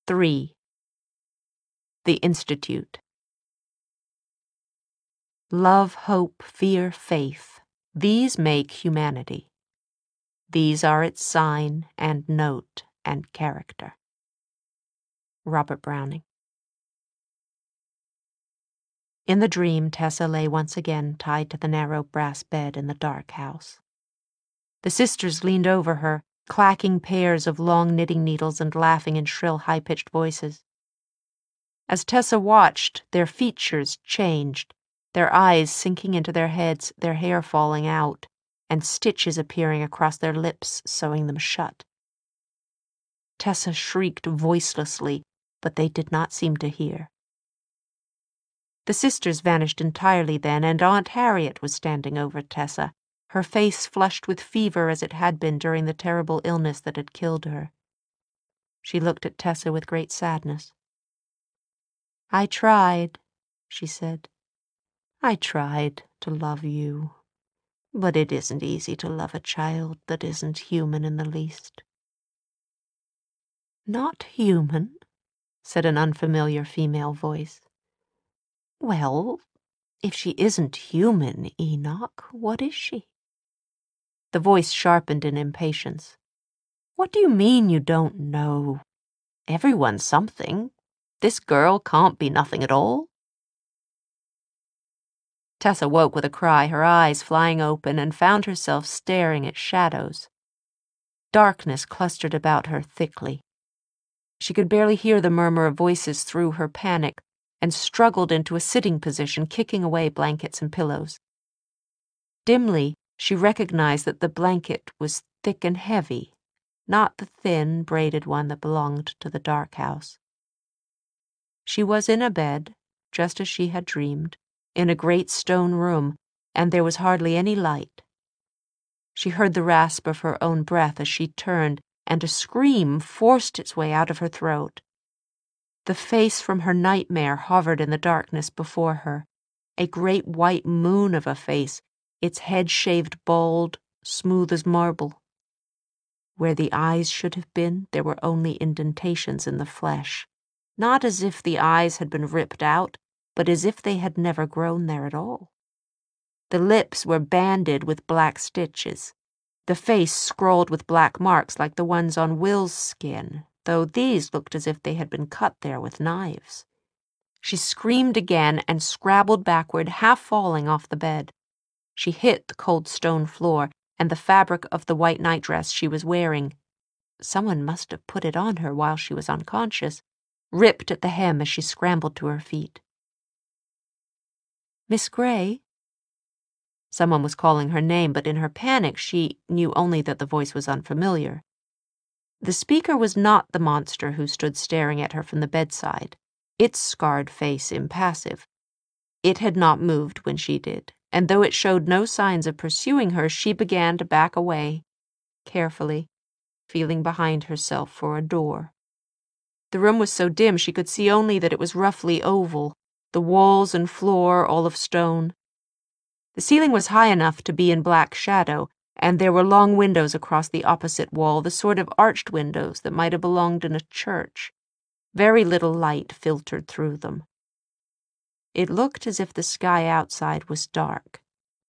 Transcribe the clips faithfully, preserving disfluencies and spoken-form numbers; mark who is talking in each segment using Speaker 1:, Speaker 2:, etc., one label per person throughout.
Speaker 1: three. The Institute. Love, hope, fear, faith, these make humanity. These are its sign and note and character. Robert Browning. In the dream, Tessa lay once again tied to the narrow brass bed in the dark house. The sisters leaned over her, clacking pairs of long knitting needles and laughing in shrill, high-pitched voices. As Tessa watched, their features changed, their eyes sinking into their heads, their hair falling out, and stitches appearing across their lips, sewing them shut. Tessa shrieked voicelessly, but they did not seem to hear. The sisters vanished entirely then, and Aunt Harriet was standing over Tessa, her face flushed with fever as it had been during the terrible illness that had killed her. She looked at Tessa with great sadness. "I tried," she said. "I tried to love you, but it isn't easy to love a child that isn't human in the least." "Not human?" said an unfamiliar female voice. "Well, if she isn't human, Enoch, what is she?" The voice sharpened in impatience. "What do you mean you don't know? Everyone's something. This girl can't be nothing at all." Tessa woke with a cry, her eyes flying open, and found herself staring at shadows. Darkness clustered about her thickly. She could barely hear the murmur of voices through her panic, and struggled into a sitting position, kicking away blankets and pillows. Dimly, she recognized that the blanket was thick and heavy, not the thin, braided one that belonged to the dark house. She was in a bed, just as she had dreamed, in a great stone room, and there was hardly any light. She heard the rasp of her own breath as she turned, and a scream forced its way out of her throat. The face from her nightmare hovered in the darkness before her, a great white moon of a face, its head shaved bald, smooth as marble. Where the eyes should have been, there were only indentations in the flesh, not as if the eyes had been ripped out, but as if they had never grown there at all. The lips were banded with black stitches, the face scrawled with black marks like the ones on Will's skin, though these looked as if they had been cut there with knives. She screamed again and scrabbled backward, half falling off the bed. She hit the cold stone floor and the fabric of the white nightdress she was wearing. Someone must have put it on her while she was unconscious, ripped at the hem as she scrambled to her feet. "Miss Grey?" Someone was calling her name, but in her panic she knew only that the voice was unfamiliar. The speaker was not the monster who stood staring at her from the bedside, its scarred face impassive. It had not moved when she did, and though it showed no signs of pursuing her, she began to back away, carefully, feeling behind herself for a door. The room was so dim she could see only that it was roughly oval, the walls and floor all of stone. The ceiling was high enough to be in black shadow, and there were long windows across the opposite wall, the sort of arched windows that might have belonged in a church. Very little light filtered through them. It looked as if the sky outside was dark.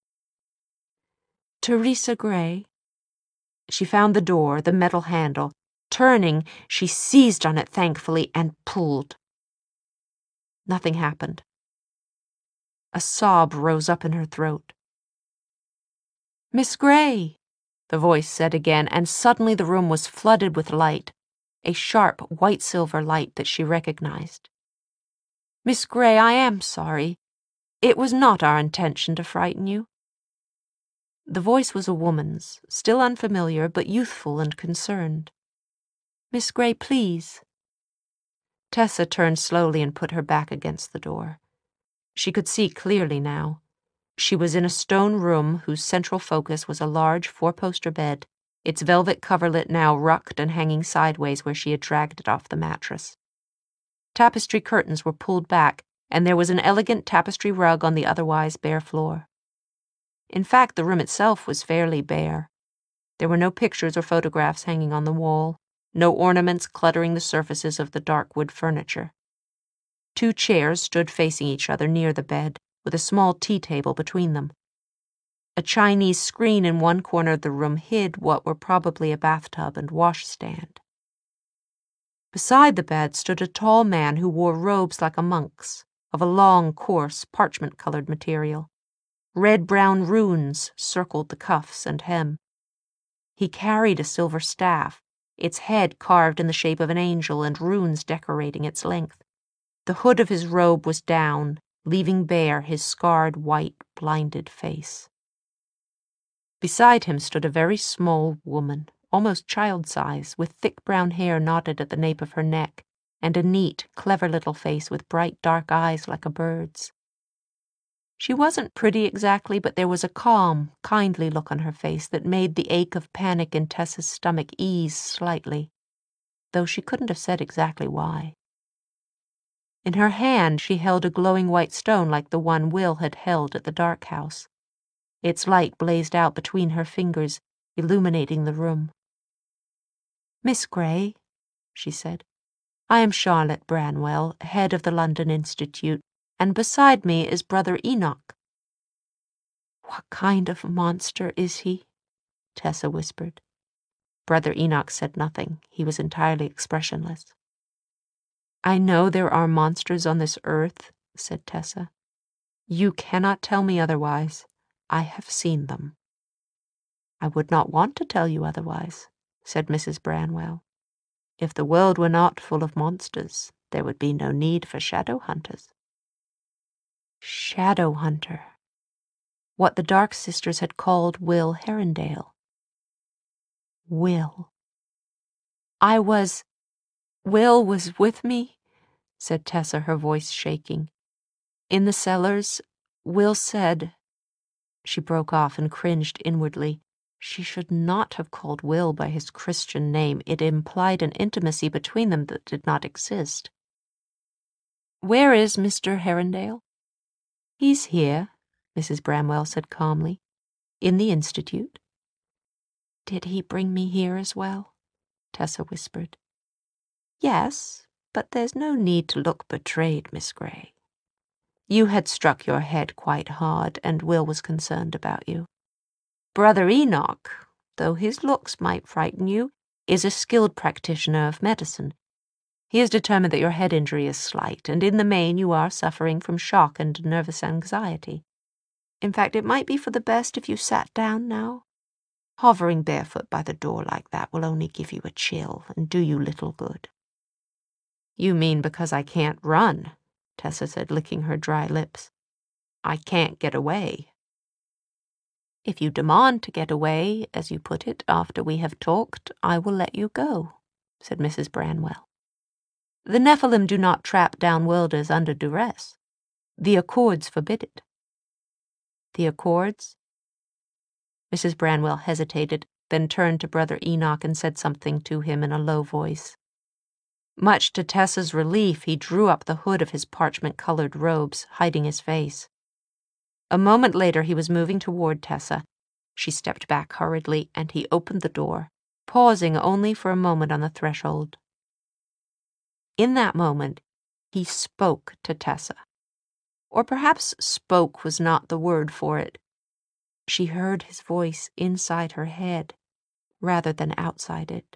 Speaker 1: "Theresa Grey." She found the door, the metal handle. Turning, she seized on it thankfully and pulled. Nothing happened. A sob rose up in her throat. "Miss Grey," the voice said again, and suddenly the room was flooded with light, a sharp white-silver light that she recognized. "Miss Grey, I am sorry. It was not our intention to frighten you." The voice was a woman's, still unfamiliar, but youthful and concerned. "Miss Grey, please." Tessa turned slowly and put her back against the door. She could see clearly now. She was in a stone room whose central focus was a large four-poster bed, its velvet coverlet now rucked and hanging sideways where she had dragged it off the mattress. Tapestry curtains were pulled back, and there was an elegant tapestry rug on the otherwise bare floor. In fact, the room itself was fairly bare. There were no pictures or photographs hanging on the wall. no ornaments cluttering the surfaces of the dark wood furniture. Two chairs stood facing each other near the bed, with a small tea table between them. A Chinese screen in one corner of the room hid what were probably a bathtub and washstand. Beside the bed stood a tall man who wore robes like a monk's, of a long, coarse, parchment-colored material. Red-brown runes circled the cuffs and hem. He carried a silver staff, its head carved in the shape of an angel and runes decorating its length. The hood of his robe was down, leaving bare his scarred, white, blinded face. Beside him stood a very small woman, almost child-size, with thick brown hair knotted at the nape of her neck, and a neat, clever little face with bright dark eyes like a bird's. She wasn't pretty exactly, but there was a calm, kindly look on her face that made the ache of panic in Tessa's stomach ease slightly, though she couldn't have said exactly why. In her hand she held a glowing white stone like the one Will had held at the dark house. Its light blazed out between her fingers, illuminating the room. "Miss Grey," she said, "I am Charlotte Branwell, head of the London Institute, and beside me is Brother Enoch." "What kind of monster is he?" Tessa whispered. Brother Enoch said nothing. He was entirely expressionless. "I know there are monsters on this earth," said Tessa. "You cannot tell me otherwise. I have seen them." "I would not want to tell you otherwise," said Missus Branwell. "If the world were not full of monsters, there would be no need for shadow hunters." Shadow hunter. What the Dark Sisters had called Will Herondale. Will. I was... Will was with me, said Tessa, her voice shaking. In the cellars, Will said... She broke off and cringed inwardly. She should not have called Will by his Christian name. It implied an intimacy between them that did not exist. "Where is Mister Herondale?" "He's here," Missus Bramwell said calmly. "In the Institute." "Did he bring me here as well?" Tessa whispered. "Yes, but there's no need to look betrayed, Miss Grey. You had struck your head quite hard, and Will was concerned about you. Brother Enoch, though his looks might frighten you, is a skilled practitioner of medicine. He has determined that your head injury is slight, and in the main you are suffering from shock and nervous anxiety. In fact, it might be for the best if you sat down now. Hovering barefoot by the door like that will only give you a chill and do you little good." "You mean because I can't run," Tessa said, licking her dry lips. "I can't get away." "If you demand to get away, as you put it, after we have talked, I will let you go," said Missus Branwell. "The Nephilim do not trap downworlders under duress. The Accords forbid it." "The Accords?" Missus Branwell hesitated, then turned to Brother Enoch and said something to him in a low voice. Much to Tessa's relief, he drew up the hood of his parchment-colored robes, hiding his face. A moment later he was moving toward Tessa. She stepped back hurriedly, and he opened the door, pausing only for a moment on the threshold. In that moment, he spoke to Tessa. Or perhaps spoke was not the word for it. She heard his voice inside her head, rather than outside it.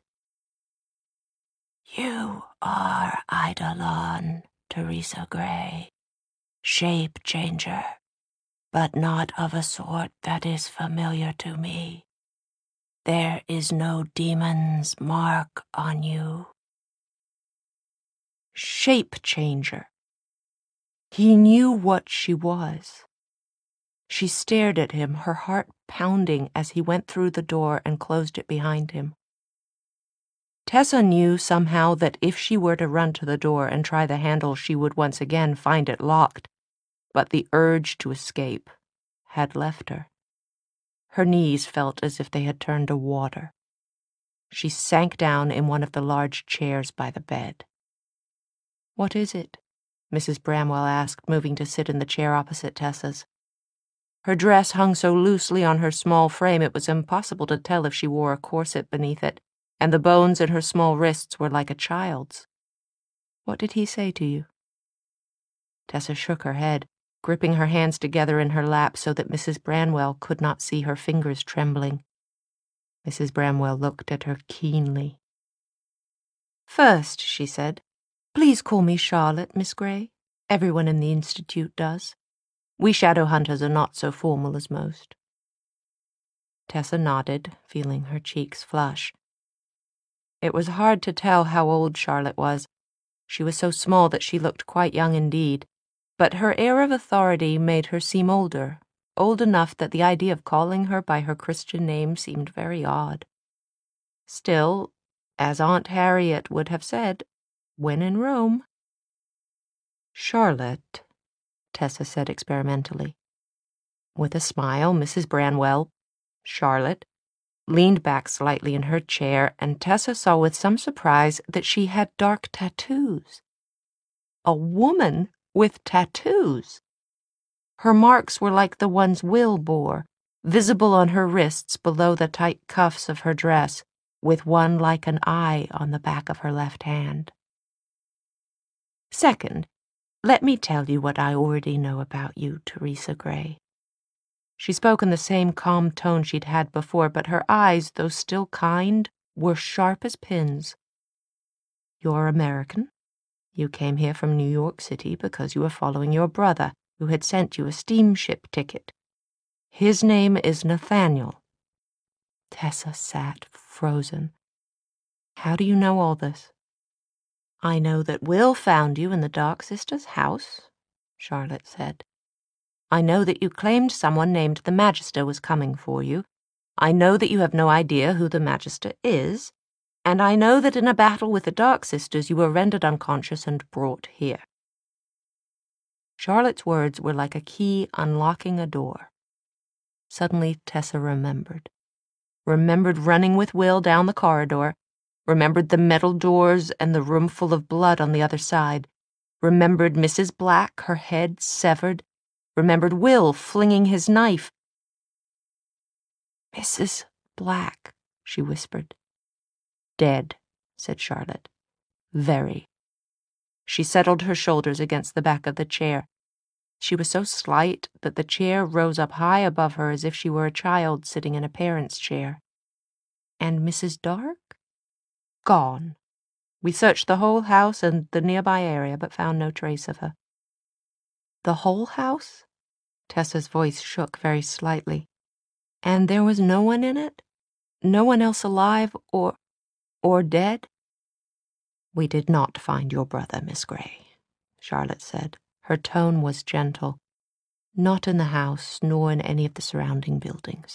Speaker 1: "You are Eidolon, Teresa Grey, shape changer, but not of a sort that is familiar to me. There is no demon's mark on you." Shape changer. He knew what she was. She stared at him, her heart pounding as he went through the door and closed it behind him. Tessa knew somehow that if she were to run to the door and try the handle, she would once again find it locked, but the urge to escape had left her. Her knees felt as if they had turned to water. She sank down in one of the large chairs by the bed. "What is it?" Missus Bramwell asked, moving to sit in the chair opposite Tessa's. Her dress hung so loosely on her small frame it was impossible to tell if she wore a corset beneath it, and the bones in her small wrists were like a child's. What did he say to you? Tessa shook her head, gripping her hands together in her lap so that Missus Branwell could not see her fingers trembling. Missus Branwell looked at her keenly. "First," she said, "please call me Charlotte, Miss Grey. Everyone in the Institute does. We shadow hunters are not so formal as most." Tessa nodded, feeling her cheeks flush. It was hard to tell how old Charlotte was. She was so small that she looked quite young indeed, but her air of authority made her seem older, old enough that the idea of calling her by her Christian name seemed very odd. Still, as Aunt Harriet would have said, when in Rome. "Charlotte," Tessa said experimentally. With a smile, Missus Branwell, Charlotte, leaned back slightly in her chair, and Tessa saw with some surprise that she had dark tattoos. A woman with tattoos! Her marks were like the ones Will bore, visible on her wrists below the tight cuffs of her dress, with one like an eye on the back of her left hand. "Second, let me tell you what I already know about you, Theresa Grey." She spoke in the same calm tone she'd had before, but her eyes, though still kind, were sharp as pins. "You're American. You came here from New York City because you were following your brother, who had sent you a steamship ticket. His name is Nathaniel." Tessa sat frozen. "How do you know all this?" "I know that Will found you in the Dark Sister's house," Charlotte said. "I know that you claimed someone named the Magister was coming for you. I know that you have no idea who the Magister is. And I know that in a battle with the Dark Sisters you were rendered unconscious and brought here." Charlotte's words were like a key unlocking a door. Suddenly Tessa remembered. Remembered running with Will down the corridor. Remembered the metal doors and the room full of blood on the other side. Remembered Missus Black, her head severed. Remembered Will flinging his knife. "Missus Black," she whispered. "Dead," said Charlotte. "Very." She settled her shoulders against the back of the chair. She was so slight that the chair rose up high above her as if she were a child sitting in a parent's chair. "And Missus Dark?" "Gone. We searched the whole house and the nearby area, but found no trace of her." "The whole house?" Tessa's voice shook very slightly. "And there was no one in it? No one else alive or... or dead?" "We did not find your brother, Miss Grey," Charlotte said. Her tone was gentle. "Not in the house, nor in any of the surrounding buildings."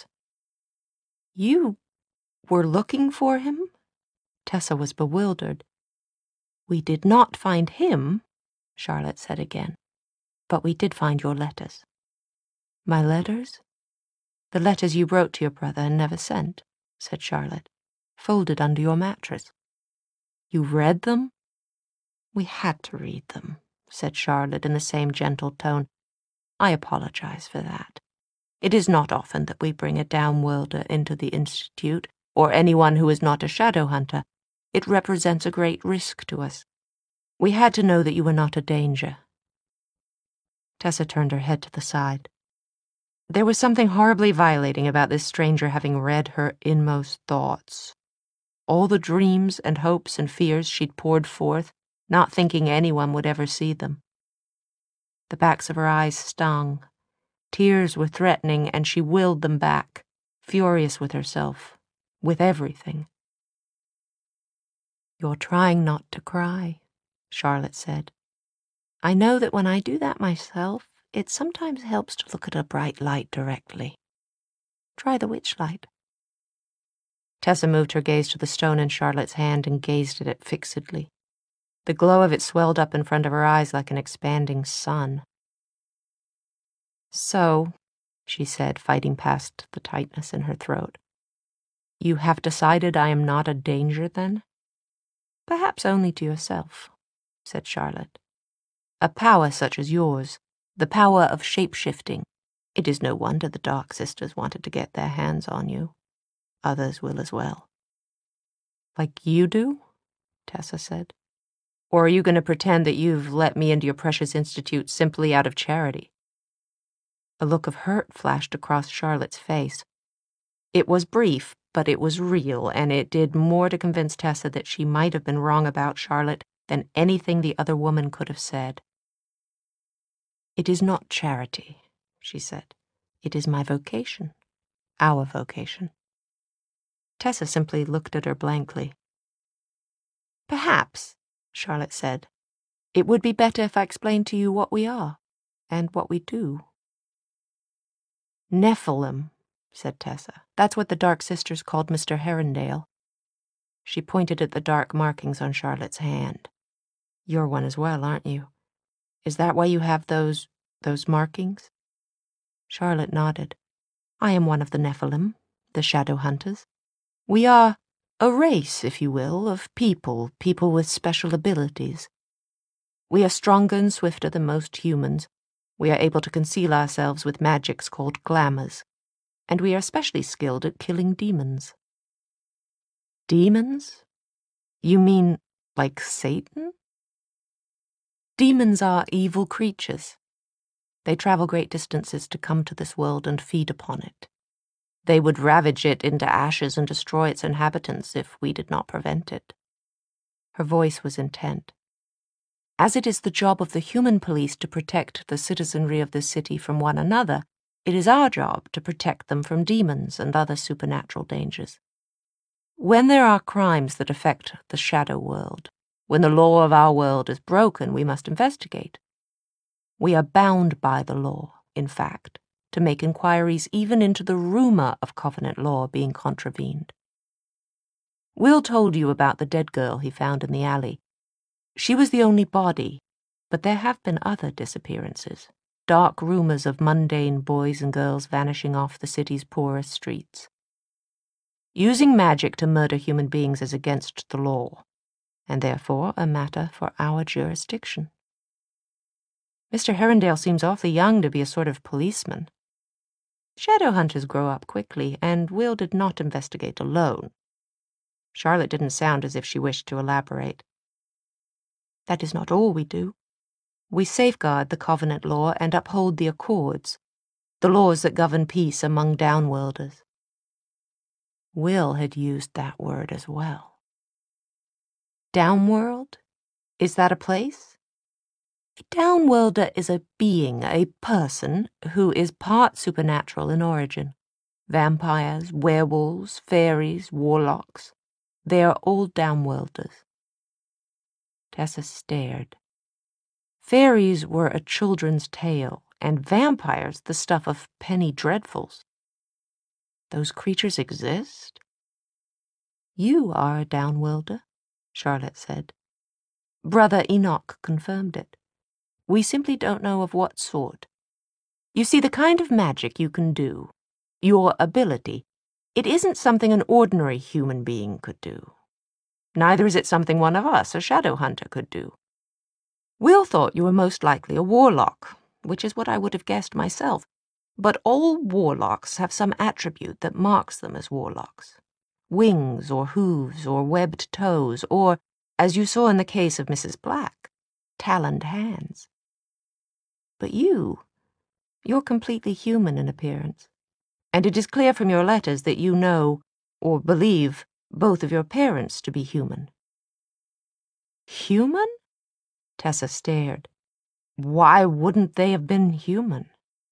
Speaker 1: "You were looking for him?" Tessa was bewildered. "We did not find him," Charlotte said again, "but we did find your letters." "My letters?" "The letters you wrote to your brother and never sent," said Charlotte, "folded under your mattress." "You read them?" "We had to read them," said Charlotte in the same gentle tone. "I apologize for that. It is not often that we bring a downworlder into the Institute, or anyone who is not a shadow hunter. It represents a great risk to us. We had to know that you were not a danger." Tessa turned her head to the side. There was something horribly violating about this stranger having read her inmost thoughts. All the dreams and hopes and fears she'd poured forth, not thinking anyone would ever see them. The backs of her eyes stung. Tears were threatening, and she willed them back, furious with herself, with everything. "You're trying not to cry," Charlotte said. "I know that when I do that myself, it sometimes helps to look at a bright light directly. Try the witch light." Tessa moved her gaze to the stone in Charlotte's hand and gazed at it fixedly. The glow of it swelled up in front of her eyes like an expanding sun. "So," she said, fighting past the tightness in her throat, "you have decided I am not a danger, then?" "Perhaps only to yourself," said Charlotte. "A power such as yours, the power of shape-shifting. It is no wonder the Dark Sisters wanted to get their hands on you. Others will as well." Like you do? Tessa said. Or are you going to pretend that you've let me into your precious institute simply out of charity? A look of hurt flashed across Charlotte's face. It was brief, but it was real, and it did more to convince Tessa that she might have been wrong about Charlotte than anything the other woman could have said. It is not charity, she said. It is my vocation. Our vocation. Tessa simply looked at her blankly. Perhaps, Charlotte said, it would be better if I explained to you what we are, and what we do. Nephilim, said Tessa. That's what the Dark Sisters called Mister Herondale. She pointed at the dark markings on Charlotte's hand. You're one as well, aren't you? Is that why you have those, those markings? Charlotte nodded. I am one of the Nephilim, the Shadow Hunters. We are a race, if you will, of people, people with special abilities. We are stronger and swifter than most humans. We are able to conceal ourselves with magics called glamours, and we are especially skilled at killing demons. Demons? You mean like Satan? Demons are evil creatures. They travel great distances to come to this world and feed upon it. They would ravage it into ashes and destroy its inhabitants if we did not prevent it. Her voice was intent. As it is the job of the human police to protect the citizenry of this city from one another, it is our job to protect them from demons and other supernatural dangers. When there are crimes that affect the shadow world, when the law of our world is broken, we must investigate. We are bound by the law, in fact, to make inquiries even into the rumor of Covenant law being contravened. Will told you about the dead girl he found in the alley. She was the only body, but there have been other disappearances, dark rumors of mundane boys and girls vanishing off the city's poorest streets. Using magic to murder human beings is against the law, and therefore a matter for our jurisdiction. Mister Herondale seems awfully young to be a sort of policeman. Shadow hunters grow up quickly, and Will did not investigate alone. Charlotte didn't sound as if she wished to elaborate. That is not all we do. We safeguard the Covenant law and uphold the Accords, the laws that govern peace among downworlders. Will had used that word as well. Downworld? Is that a place? A downworlder is a being, a person, who is part supernatural in origin. Vampires, werewolves, fairies, warlocks. They are all downworlders. Tessa stared. Fairies were a children's tale, and vampires the stuff of penny dreadfuls. Those creatures exist? You are a downworlder, Charlotte said. Brother Enoch confirmed it. We simply don't know of what sort. You see, the kind of magic you can do, your ability, it isn't something an ordinary human being could do. Neither is it something one of us, a shadow hunter, could do. Will thought you were most likely a warlock, which is what I would have guessed myself, but all warlocks have some attribute that marks them as warlocks. Wings or hooves or webbed toes or, as you saw in the case of Missus Black, taloned hands. But you, you're completely human in appearance, and it is clear from your letters that you know, or believe, both of your parents to be human. Human? Tessa stared. Why wouldn't they have been human?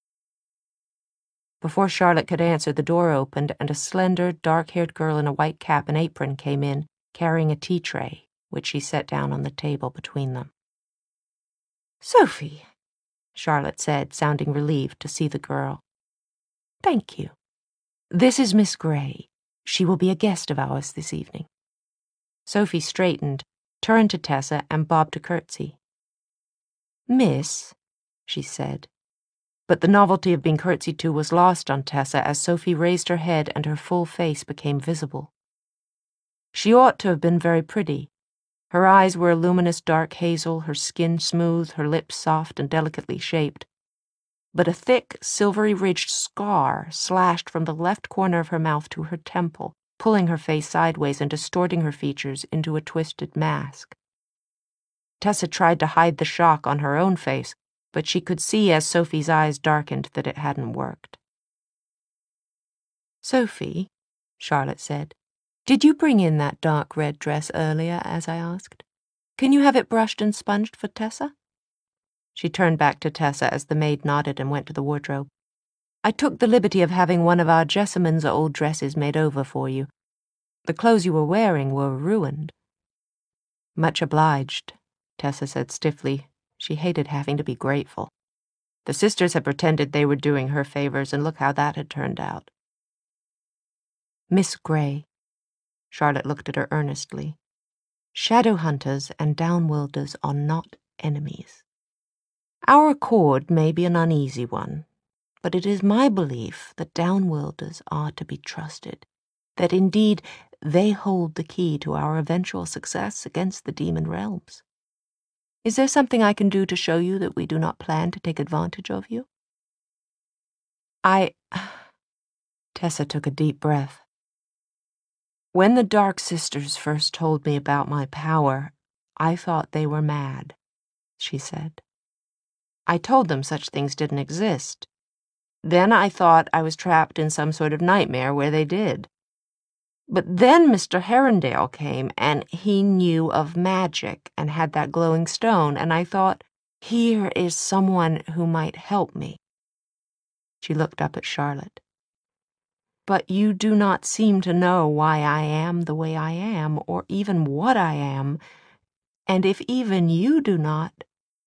Speaker 1: Before Charlotte could answer, the door opened, and a slender, dark-haired girl in a white cap and apron came in, carrying a tea tray, which she set down on the table between them. Sophie, Charlotte said, sounding relieved to see the girl. Thank you. This is Miss Gray. She will be a guest of ours this evening. Sophie straightened, turned to Tessa, and bobbed a curtsy. Miss, she said. But the novelty of being curtsied to was lost on Tessa as Sophie raised her head and her full face became visible. She ought to have been very pretty. Her eyes were a luminous dark hazel, her skin smooth, her lips soft and delicately shaped. But a thick, silvery-ridged scar slashed from the left corner of her mouth to her temple, pulling her face sideways and distorting her features into a twisted mask. Tessa tried to hide the shock on her own face, but she could see as Sophie's eyes darkened that it hadn't worked. "Sophie," Charlotte said, "did you bring in that dark red dress earlier, as I asked? Can you have it brushed and sponged for Tessa?" She turned back to Tessa as the maid nodded and went to the wardrobe. "I took the liberty of having one of our Jessamyn's old dresses made over for you. The clothes you were wearing were ruined." "Much obliged," Tessa said stiffly. She hated having to be grateful. The sisters had pretended they were doing her favors, and look how that had turned out. "Miss Grey," Charlotte looked at her earnestly, "shadow hunters and downworlders are not enemies. Our accord may be an uneasy one, but it is my belief that downworlders are to be trusted, that indeed they hold the key to our eventual success against the demon realms. Is there something I can do to show you that we do not plan to take advantage of you?" I... Tessa took a deep breath. "When the Dark Sisters first told me about my power, I thought they were mad," she said. "I told them such things didn't exist. Then I thought I was trapped in some sort of nightmare where they did. But then Mister Herondale came, and he knew of magic and had that glowing stone, and I thought, here is someone who might help me." She looked up at Charlotte. "But you do not seem to know why I am the way I am, or even what I am, and if even you do not,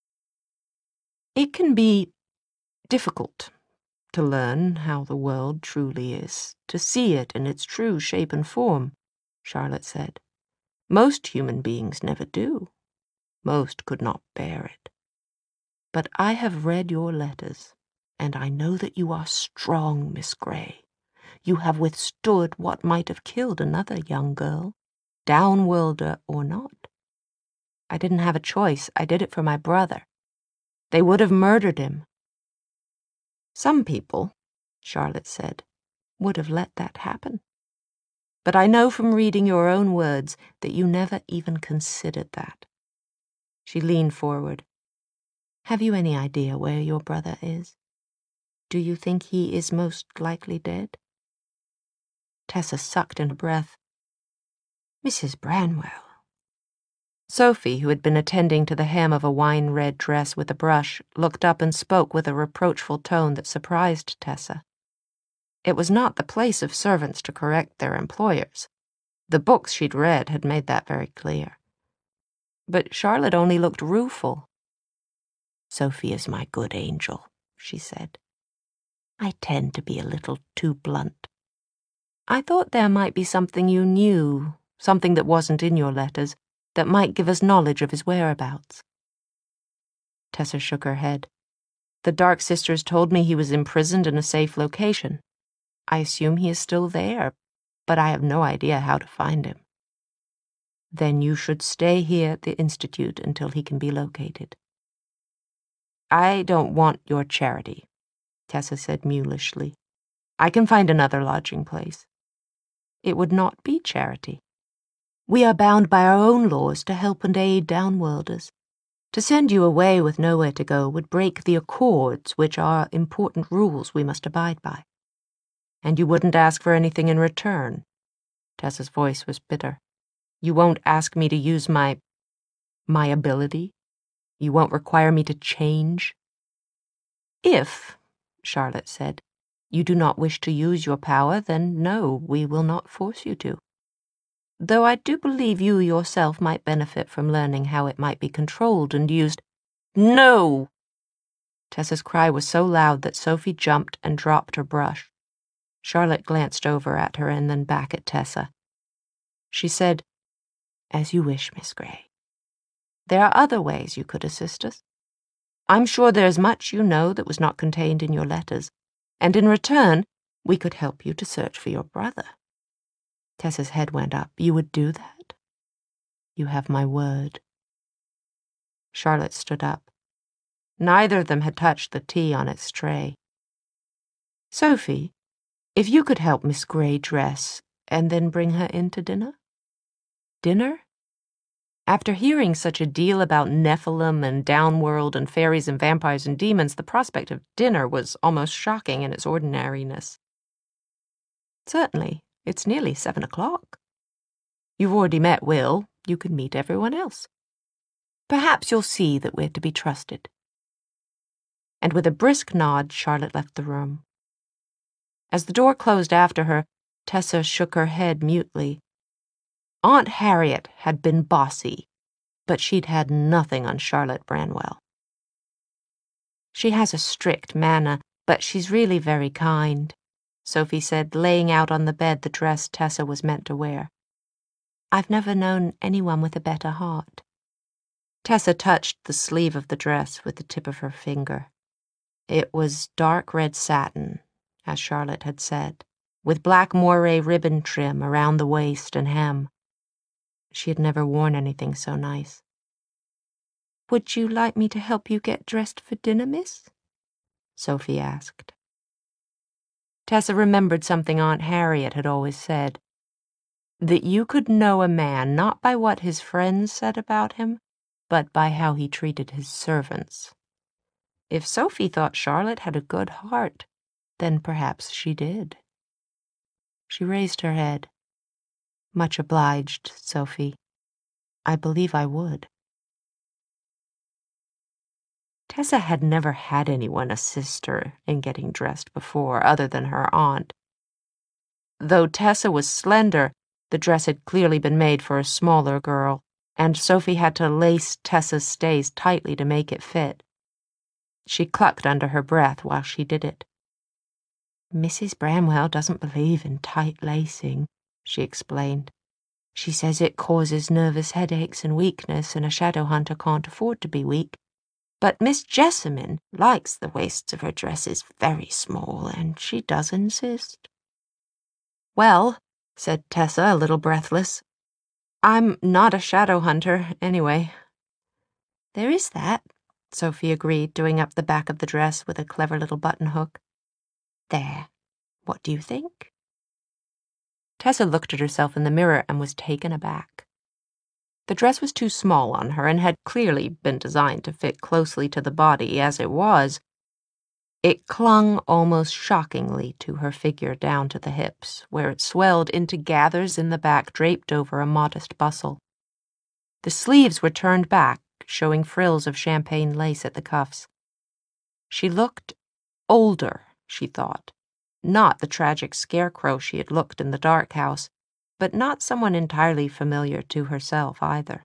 Speaker 1: it can be difficult to learn how the world truly is, to see it in its true shape and form," Charlotte said. "Most human beings never do. Most could not bear it. But I have read your letters, and I know that you are strong, Miss Grey. You have withstood what might have killed another young girl, downworlder or not. I didn't have a choice. I did it for my brother. They would have murdered him." "Some people," Charlotte said, "would have let that happen. But I know from reading your own words that you never even considered that." She leaned forward. "Have you any idea where your brother is? Do you think he is most likely dead?" Tessa sucked in her breath. "Missus Branwell." Sophie, who had been attending to the hem of a wine-red dress with a brush, looked up and spoke with a reproachful tone that surprised Tessa. It was not the place of servants to correct their employers. The books she'd read had made that very clear. But Charlotte only looked rueful. "Sophie is my good angel," she said. "I tend to be a little too blunt. I thought there might be something you knew, something that wasn't in your letters, that might give us knowledge of his whereabouts." Tessa shook her head. "The Dark Sisters told me he was imprisoned in a safe location. I assume he is still there, but I have no idea how to find him." "Then you should stay here at the Institute until he can be located." "I don't want your charity," Tessa said mulishly. "I can find another lodging place." "It would not be charity. We are bound by our own laws to help and aid downworlders. To send you away with nowhere to go would break the accords, which are important rules we must abide by." "And you wouldn't ask for anything in return?" Tessa's voice was bitter. "You won't ask me to use my... my ability? You won't require me to change?" "If," Charlotte said, "you do not wish to use your power, then no, we will not force you to. Though I do believe you yourself might benefit from learning how it might be controlled and used—" "No!" Tessa's cry was so loud that Sophie jumped and dropped her brush. Charlotte glanced over at her and then back at Tessa. She said, "As you wish, Miss Grey. There are other ways you could assist us. I'm sure there is much you know that was not contained in your letters, and in return, we could help you to search for your brother." Tessa's head went up. "You would do that?" "You have my word." Charlotte stood up. Neither of them had touched the tea on its tray. "Sophie, if you could help Miss Grey dress, and then bring her in to dinner? Dinner? After hearing such a deal about Nephilim and downworld and fairies and vampires and demons, the prospect of dinner was almost shocking in its ordinariness. Certainly, it's nearly seven o'clock. You've already met Will. You can meet everyone else. Perhaps you'll see that we're to be trusted. And with a brisk nod, Charlotte left the room. As the door closed after her, Tessa shook her head mutely. Aunt Harriet had been bossy, but she'd had nothing on Charlotte Branwell. She has a strict manner, but she's really very kind, Sophie said, laying out on the bed the dress Tessa was meant to wear. I've never known anyone with a better heart. Tessa touched the sleeve of the dress with the tip of her finger. It was dark red satin, as Charlotte had said, with black moire ribbon trim around the waist and hem. She had never worn anything so nice. Would you like me to help you get dressed for dinner, miss? Sophie asked. Tessa remembered something Aunt Harriet had always said, that you could know a man not by what his friends said about him, but by how he treated his servants. If Sophie thought Charlotte had a good heart, then perhaps she did. She raised her head. Much obliged, Sophie. I believe I would. Tessa had never had anyone assist her in getting dressed before, other than her aunt. Though Tessa was slender, the dress had clearly been made for a smaller girl, and Sophie had to lace Tessa's stays tightly to make it fit. She clucked under her breath while she did it. Missus Branwell doesn't believe in tight lacing, she explained. She says it causes nervous headaches and weakness, and a shadow hunter can't afford to be weak. But Miss Jessamine likes the waists of her dresses very small, and she does insist. Well, said Tessa, a little breathless, I'm not a shadow hunter, anyway. There is that, Sophie agreed, doing up the back of the dress with a clever little button hook. There, what do you think? Tessa looked at herself in the mirror and was taken aback. The dress was too small on her and had clearly been designed to fit closely to the body as it was. It clung almost shockingly to her figure down to the hips, where it swelled into gathers in the back draped over a modest bustle. The sleeves were turned back, showing frills of champagne lace at the cuffs. She looked older, she thought. Not the tragic scarecrow she had looked in the dark house, but not someone entirely familiar to herself either.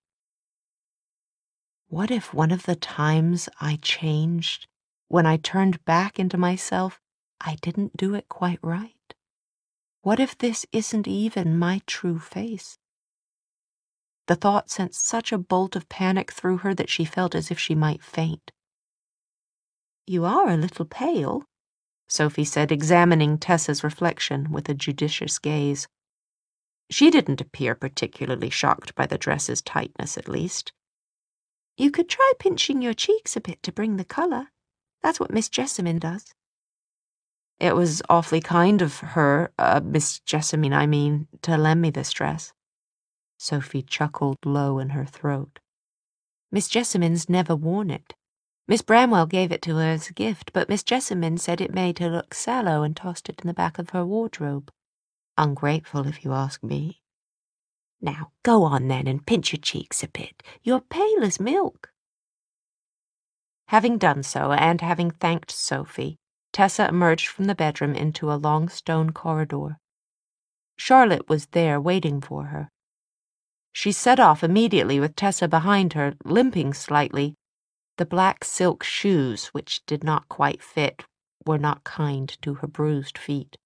Speaker 1: What if one of the times I changed, when I turned back into myself, I didn't do it quite right? What if this isn't even my true face? The thought sent such a bolt of panic through her that she felt as if she might faint. You are a little pale, Sophie said, examining Tessa's reflection with a judicious gaze. She didn't appear particularly shocked by the dress's tightness, at least. You could try pinching your cheeks a bit to bring the colour. That's what Miss Jessamine does. It was awfully kind of her, uh, Miss Jessamine, I mean, to lend me this dress. Sophie chuckled low in her throat. Miss Jessamine's never worn it. Miss Branwell gave it to her as a gift, but Miss Jessamine said it made her look sallow and tossed it in the back of her wardrobe. Ungrateful, if you ask me. Now, go on then and pinch your cheeks a bit. You're pale as milk. Having done so, and having thanked Sophie, Tessa emerged from the bedroom into a long stone corridor. Charlotte was there waiting for her. She set off immediately with Tessa behind her, limping slightly. The black silk shoes, which did not quite fit, were not kind to her bruised feet.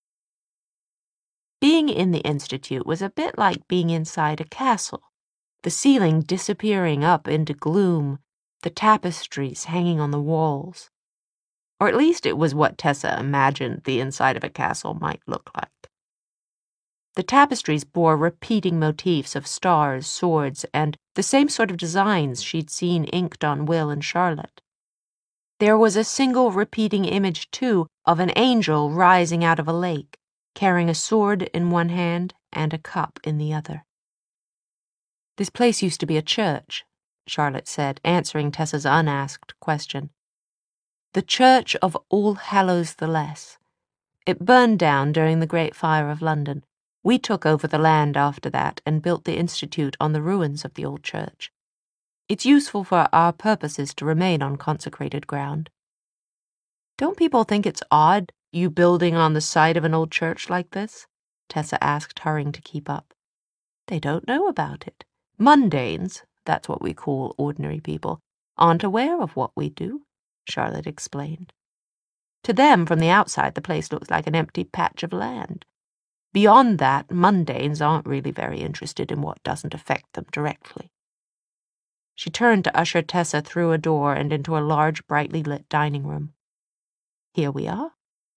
Speaker 1: Being in the Institute was a bit like being inside a castle, the ceiling disappearing up into gloom, the tapestries hanging on the walls. Or at least it was what Tessa imagined the inside of a castle might look like. The tapestries bore repeating motifs of stars, swords, and the same sort of designs she'd seen inked on Will and Charlotte. There was a single repeating image, too, of an angel rising out of a lake, carrying a sword in one hand and a cup in the other. "This place used to be a church," Charlotte said, answering Tessa's unasked question. "The Church of All Hallows the Less. It burned down during the Great Fire of London. We took over the land after that and built the institute on the ruins of the old church. It's useful for our purposes to remain on consecrated ground." "Don't people think it's odd, you building on the site of an old church like this?" Tessa asked, hurrying to keep up. "They don't know about it. Mundanes, that's what we call ordinary people, aren't aware of what we do," Charlotte explained. "To them, from the outside, the place looks like an empty patch of land. Beyond that, mundanes aren't really very interested in what doesn't affect them directly." She turned to usher Tessa through a door and into a large, brightly lit dining room. "Here we are."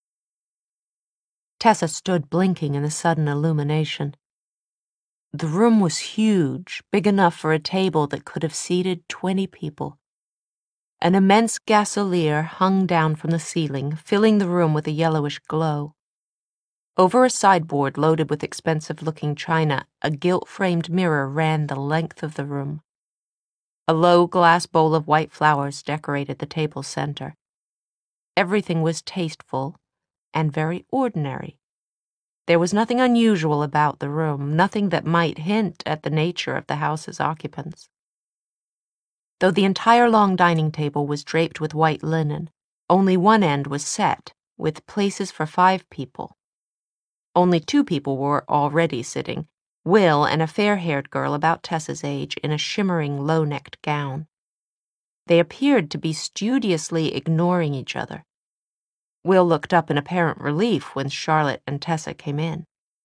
Speaker 1: Tessa stood blinking in the sudden illumination. The room was huge, big enough for a table that could have seated twenty people. An immense gasolier hung down from the ceiling, filling the room with a yellowish glow. Over a sideboard loaded with expensive-looking china, a gilt-framed mirror ran the length of the room. A low glass bowl of white flowers decorated the table's center. Everything was tasteful and very ordinary. There was nothing unusual about the room, nothing that might hint at the nature of the house's occupants. Though the entire long dining table was draped with white linen, only one end was set, with places for five people. Only two people were already sitting, Will and a fair-haired girl about Tessa's age in a shimmering low-necked gown. They appeared to be studiously ignoring each other. Will looked up in apparent relief when Charlotte and Tessa came in.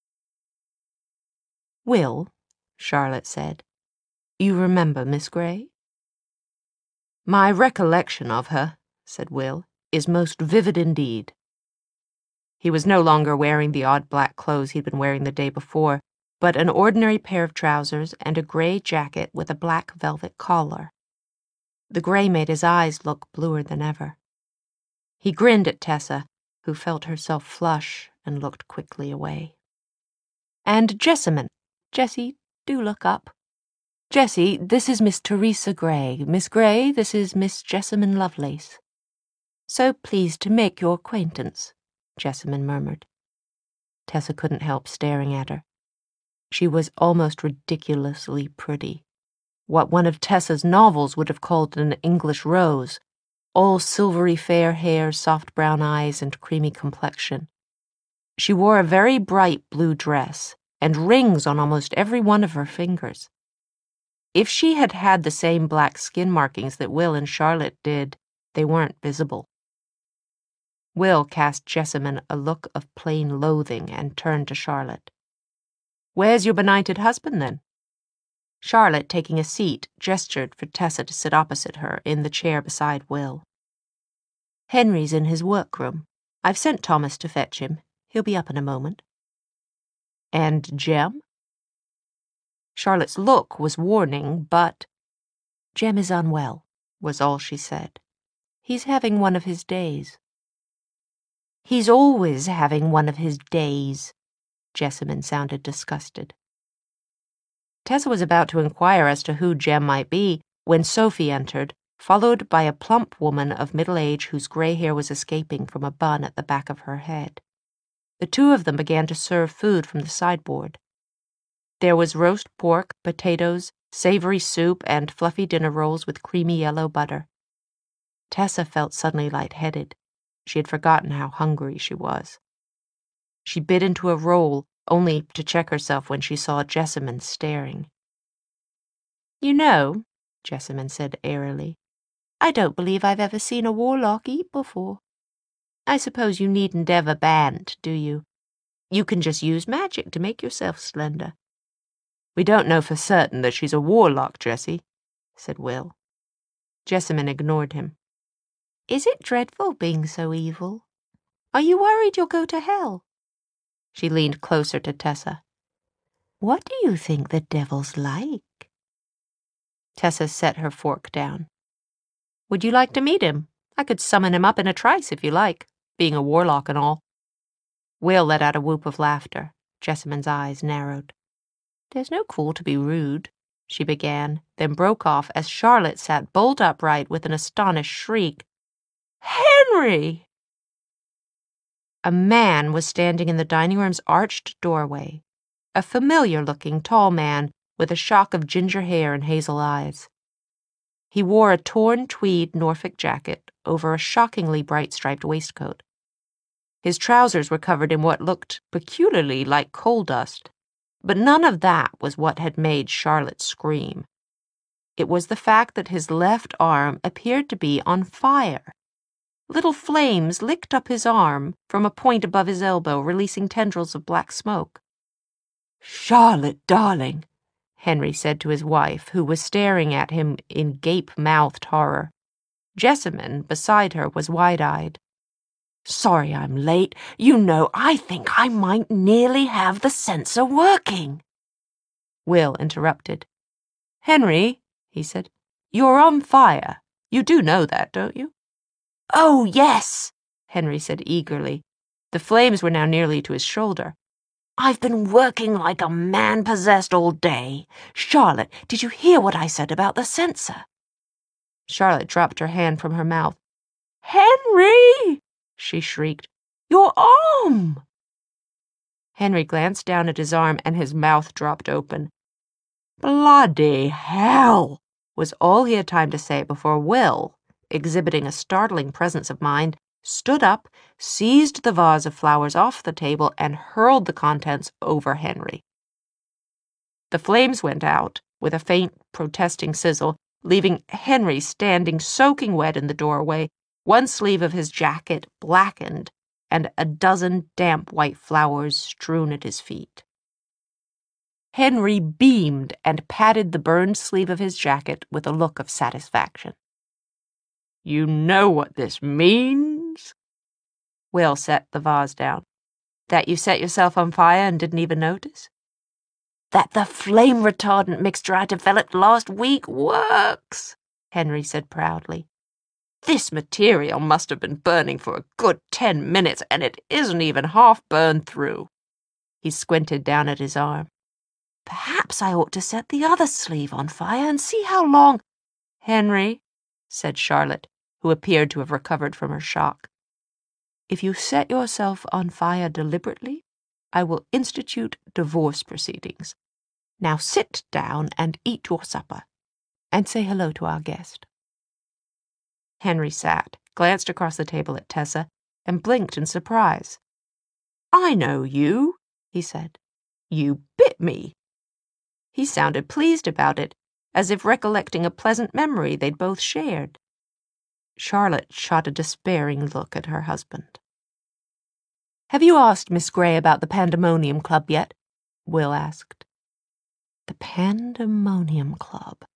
Speaker 1: "Will," Charlotte said, "you remember Miss Grey?" "My recollection of her," said Will, "is most vivid indeed." He was no longer wearing the odd black clothes he'd been wearing the day before, but an ordinary pair of trousers and a gray jacket with a black velvet collar. The gray made his eyes look bluer than ever. He grinned at Tessa, who felt herself flush and looked quickly away. "And Jessamine. Jessie, do look up. Jessie, this is Miss Teresa Grey. Miss Grey, this is Miss Jessamine Lovelace." "So pleased to make your acquaintance," Jessamine murmured. Tessa couldn't help staring at her. She was almost ridiculously pretty. What one of Tessa's novels would have called an English rose, all silvery fair hair, soft brown eyes, and creamy complexion. She wore a very bright blue dress, and rings on almost every one of her fingers. If she had had the same black skin markings that Will and Charlotte did, they weren't visible. Will cast Jessamine a look of plain loathing and turned to Charlotte. "Where's your benighted husband, then?" Charlotte, taking a seat, gestured for Tessa to sit opposite her in the chair beside Will. "Henry's in his workroom. I've sent Thomas to fetch him. He'll be up in a moment." "And Jem?" Charlotte's look was warning, but "Jem is unwell," was all she said. "He's having one of his days." "He's always having one of his days." Jessamine sounded disgusted. Tessa was about to inquire as to who Jem might be when Sophie entered, followed by a plump woman of middle age whose gray hair was escaping from a bun at the back of her head. The two of them began to serve food from the sideboard. There was roast pork, potatoes, savory soup, and fluffy dinner rolls with creamy yellow butter. Tessa felt suddenly lightheaded. She had forgotten how hungry she was. She bit into a roll, only to check herself when she saw Jessamine staring. "You know," Jessamine said airily, "I don't believe I've ever seen a warlock eat before. I suppose you needn't have a band, do you? You can just use magic to make yourself slender." "We don't know for certain that she's a warlock, Jessie," said Will. Jessamine ignored him. "Is it dreadful being so evil? Are you worried you'll go to hell?" She leaned closer to Tessa. "What do you think the devil's like?" Tessa set her fork down. "Would you like to meet him? I could summon him up in a trice if you like, being a warlock and all." Will let out a whoop of laughter. Jessamyn's eyes narrowed. "There's no call to be rude," she began, then broke off as Charlotte sat bolt upright with an astonished shriek. "Henry!" A man was standing in the dining room's arched doorway, a familiar-looking tall man with a shock of ginger hair and hazel eyes. He wore a torn tweed Norfolk jacket over a shockingly bright-striped waistcoat. His trousers were covered in what looked peculiarly like coal dust, but none of that was what had made Charlotte scream. It was the fact that his left arm appeared to be on fire. Little flames licked up his arm from a point above his elbow, releasing tendrils of black smoke. "Charlotte, darling," Henry said to his wife, who was staring at him in gape-mouthed horror. Jessamyn, beside her, was wide-eyed. "Sorry I'm late. You know, I think I might nearly have the sensor working." Will interrupted. "Henry," he said, "you're on fire. You do know that, don't you?" "Oh, yes," Henry said eagerly. The flames were now nearly to his shoulder. "I've been working like a man possessed all day. Charlotte, did you hear what I said about the sensor?" Charlotte dropped her hand from her mouth. "Henry!" she shrieked. "Your arm!" Henry glanced down at his arm and his mouth dropped open. "Bloody hell!" was all he had time to say before Will, exhibiting a startling presence of mind, stood up, seized the vase of flowers off the table, and hurled the contents over Henry. The flames went out with a faint, protesting sizzle, leaving Henry standing soaking wet in the doorway, one sleeve of his jacket blackened, and a dozen damp white flowers strewn at his feet. Henry beamed and patted the burned sleeve of his jacket with a look of satisfaction. "You know what this means?" Will set the vase down. "That you set yourself on fire and didn't even notice?" "That the flame retardant mixture I developed last week works," Henry said proudly. "This material must have been burning for a good ten minutes, and it isn't even half burned through." He squinted down at his arm. "Perhaps I ought to set the other sleeve on fire and see how long—" "Henry," said Charlotte, who appeared to have recovered from her shock, "if you set yourself on fire deliberately, I will institute divorce proceedings. Now sit down and eat your supper, and say hello to our guest." Henry sat, glanced across the table at Tessa, and blinked in surprise. "I know you," he said. "You bit me." He sounded pleased about it, as if recollecting a pleasant memory they'd both shared. Charlotte shot a despairing look at her husband. "Have you asked Miss Grey about the Pandemonium Club yet?" Will asked. The Pandemonium Club.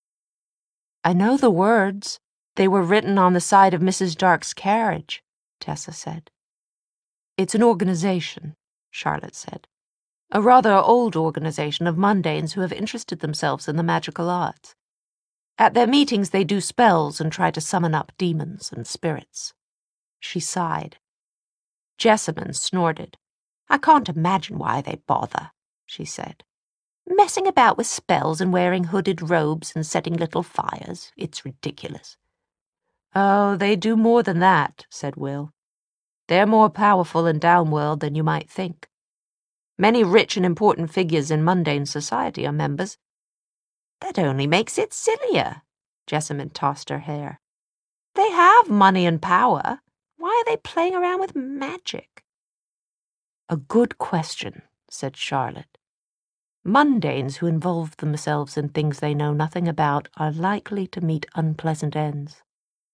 Speaker 1: "I know the words. They were written on the side of Missus Dark's carriage," Tessa said. "It's an organization," Charlotte said. "A rather old organization of mundanes who have interested themselves in the magical arts. At their meetings they do spells and try to summon up demons and spirits." She sighed. Jessamyn snorted. "I can't imagine why they bother," she said. "Messing about with spells and wearing hooded robes and setting little fires. It's ridiculous." "Oh, they do more than that," said Will. "They're more powerful in Downworld than you might think. Many rich and important figures in mundane society are members." "That only makes it sillier," Jessamyn tossed her hair. "They have money and power. Why are they playing around with magic?" "A good question," said Charlotte. "Mundanes who involve themselves in things they know nothing about are likely to meet unpleasant ends."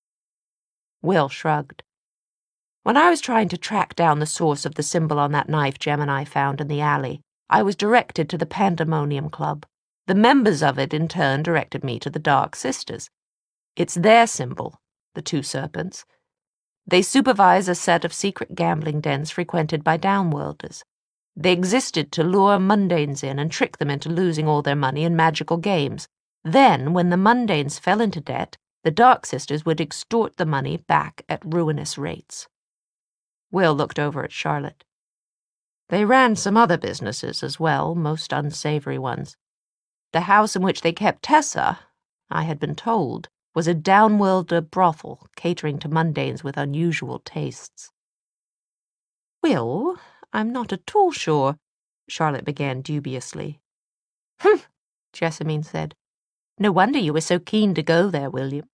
Speaker 1: Will shrugged. "When I was trying to track down the source of the symbol on that knife Jem and I found in the alley, I was directed to the Pandemonium Club. The members of it, in turn, directed me to the Dark Sisters. It's their symbol, the two serpents. They supervise a set of secret gambling dens frequented by downworlders. They existed to lure mundanes in and trick them into losing all their money in magical games. Then, when the mundanes fell into debt, the Dark Sisters would extort the money back at ruinous rates." Will looked over at Charlotte. They ran some other businesses as well, most unsavory ones. The house in which they kept Tessa, I had been told, was a downworlder brothel catering to mundanes with unusual tastes. Will, I'm not at all sure, Charlotte began dubiously. Humph, Jessamine said. No wonder you were so keen to go there, William.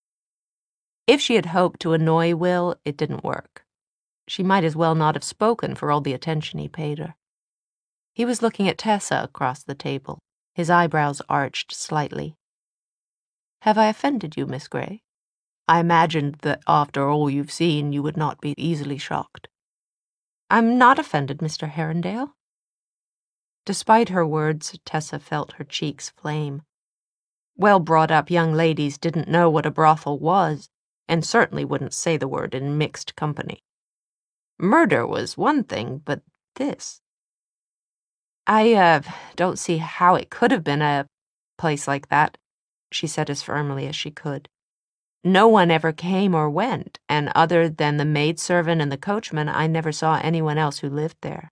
Speaker 1: If she had hoped to annoy Will, it didn't work. She might as well not have spoken for all the attention he paid her. He was looking at Tessa across the table, his eyebrows arched slightly. Have I offended you, Miss Grey? I imagined that after all you've seen you would not be easily shocked. I'm not offended, Mister Herondale. Despite her words, Tessa felt her cheeks flame. Well-brought-up young ladies didn't know what a brothel was, and certainly wouldn't say the word in mixed company. Murder was one thing, but this... I, uh, don't see how it could have been a place like that, she said as firmly as she could. No one ever came or went, and other than the maidservant and the coachman, I never saw anyone else who lived there.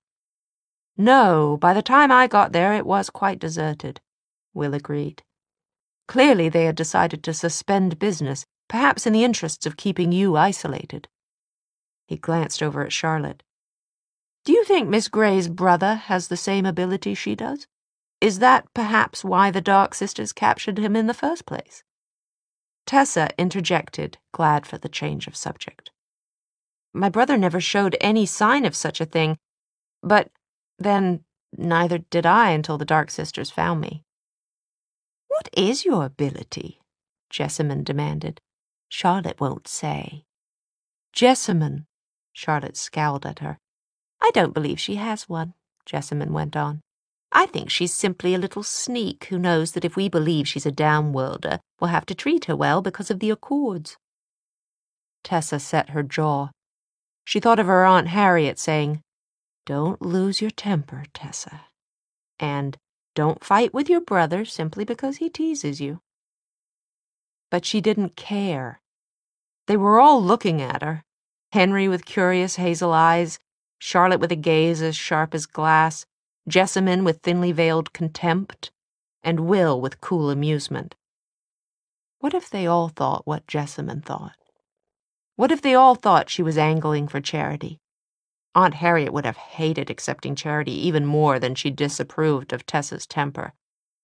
Speaker 1: No, by the time I got there it was quite deserted, Will agreed. Clearly they had decided to suspend business, perhaps in the interests of keeping you isolated. He glanced over at Charlotte. Do you think Miss Grey's brother has the same ability she does? Is that perhaps why the Dark Sisters captured him in the first place? Tessa interjected, glad for the change of subject. My brother never showed any sign of such a thing, but then neither did I until the Dark Sisters found me. What is your ability? Jessamine demanded. Charlotte won't say. Jessamine, Charlotte scowled at her. I don't believe she has one, Jessamine went on. I think she's simply a little sneak who knows that if we believe she's a downworlder, we'll have to treat her well because of the Accords. Tessa set her jaw. She thought of her Aunt Harriet saying, Don't lose your temper, Tessa. And don't fight with your brother simply because he teases you. But she didn't care. They were all looking at her. Henry with curious hazel eyes, Charlotte with a gaze as sharp as glass, Jessamine with thinly veiled contempt, and Will with cool amusement. What if they all thought what Jessamine thought? What if they all thought she was angling for Charity? Aunt Harriet would have hated accepting Charity even more than she disapproved of Tessa's temper.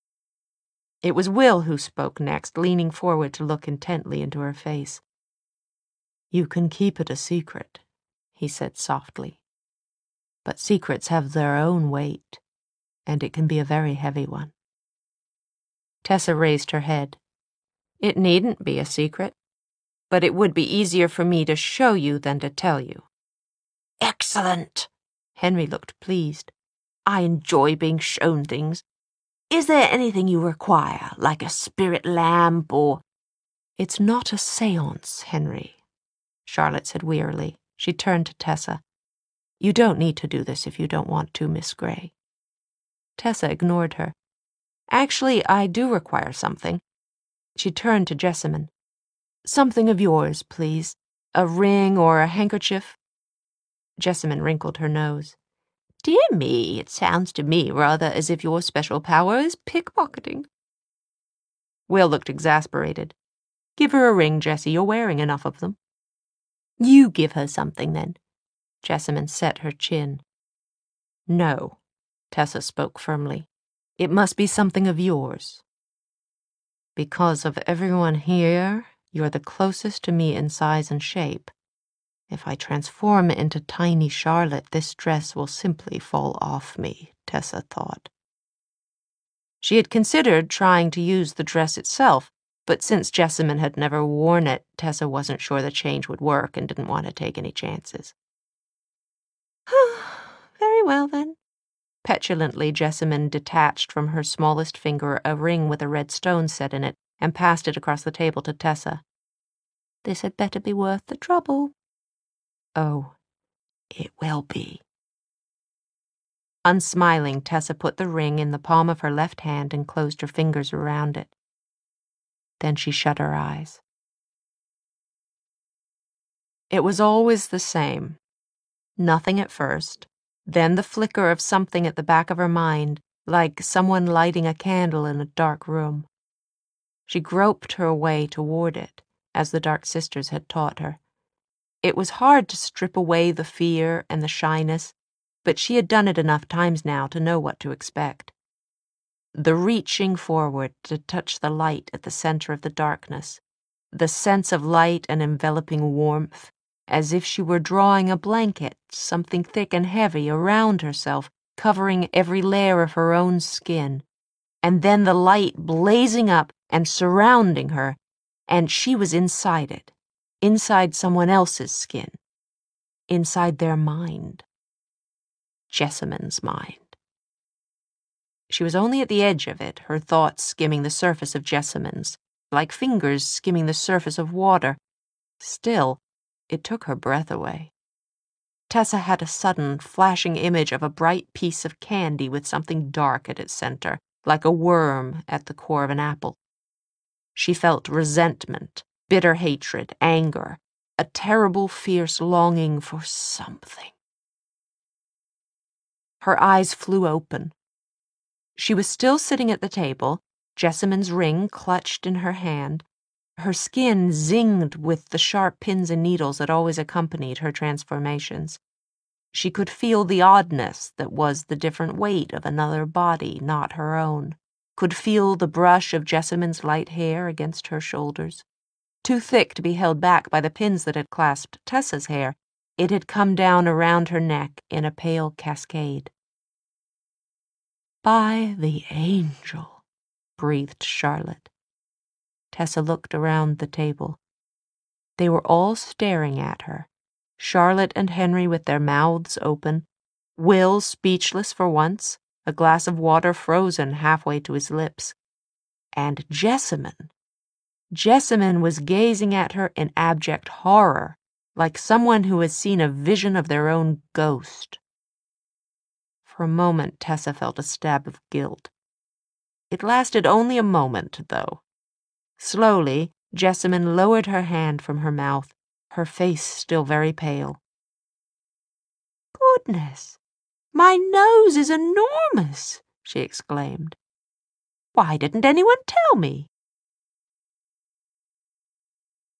Speaker 1: It was Will who spoke next, leaning forward to look intently into her face. You can keep it a secret, he said softly. But secrets have their own weight, and it can be a very heavy one. Tessa raised her head. It needn't be a secret, but it would be easier for me to show you than to tell you. Excellent! Henry looked pleased. I enjoy being shown things. Is there anything you require, like a spirit lamp or... It's not a seance, Henry, Charlotte said wearily. She turned to Tessa. You don't need to do this if you don't want to, Miss Grey. Tessa ignored her. Actually, I do require something. She turned to Jessamine. Something of yours, please. A ring or a handkerchief. Jessamine wrinkled her nose. Dear me, it sounds to me rather as if your special power is pickpocketing. Will looked exasperated. Give her a ring, Jessie. You're wearing enough of them. You give her something, then. Jessamine set her chin. No, Tessa spoke firmly. It must be something of yours. Because of everyone here, you're the closest to me in size and shape. If I transform into tiny Charlotte, this dress will simply fall off me, Tessa thought. She had considered trying to use the dress itself, but since Jessamine had never worn it, Tessa wasn't sure the change would work and didn't want to take any chances. Very well, then. Petulantly, Jessamine detached from her smallest finger a ring with a red stone set in it and passed it across the table to Tessa. This had better be worth the trouble. Oh, it will be. Unsmiling, Tessa put the ring in the palm of her left hand and closed her fingers around it. Then she shut her eyes. It was always the same. Nothing at first, Then the flicker of something at the back of her mind, like someone lighting a candle in a dark room. She groped her way toward it, as the Dark Sisters had taught her. It was hard to strip away the fear and the shyness, but she had done it enough times now to know what to expect. The reaching forward to touch the light at the center of the darkness, the sense of light and enveloping warmth, as if she were drawing a blanket, something thick and heavy, around herself, covering every layer of her own skin, and then the light blazing up and surrounding her, and she was inside it, inside someone else's skin, inside their mind. Jessamyn's mind. She was only at the edge of it, her thoughts skimming the surface of Jessamyn's, like fingers skimming the surface of water. Still, it took her breath away. Tessa had a sudden, flashing image of a bright piece of candy with something dark at its center, like a worm at the core of an apple. She felt resentment, bitter hatred, anger, a terrible, fierce longing for something. Her eyes flew open. She was still sitting at the table, Jessamyn's ring clutched in her hand, her skin zinged with the sharp pins and needles that always accompanied her transformations. She could feel the oddness that was the different weight of another body, not her own, could feel the brush of Jessamyn's light hair against her shoulders. Too thick to be held back by the pins that had clasped Tessa's hair, it had come down around her neck in a pale cascade. "By the angel," breathed Charlotte. Tessa looked around the table. They were all staring at her, Charlotte and Henry with their mouths open, Will speechless for once, a glass of water frozen halfway to his lips. And Jessamyn. Jessamyn was gazing at her in abject horror, like someone who has seen a vision of their own ghost. For a moment, Tessa felt a stab of guilt. It lasted only a moment, though. Slowly, Jessamyn lowered her hand from her mouth, her face still very pale. "Goodness, my nose is enormous!" she exclaimed. "Why didn't anyone tell me?"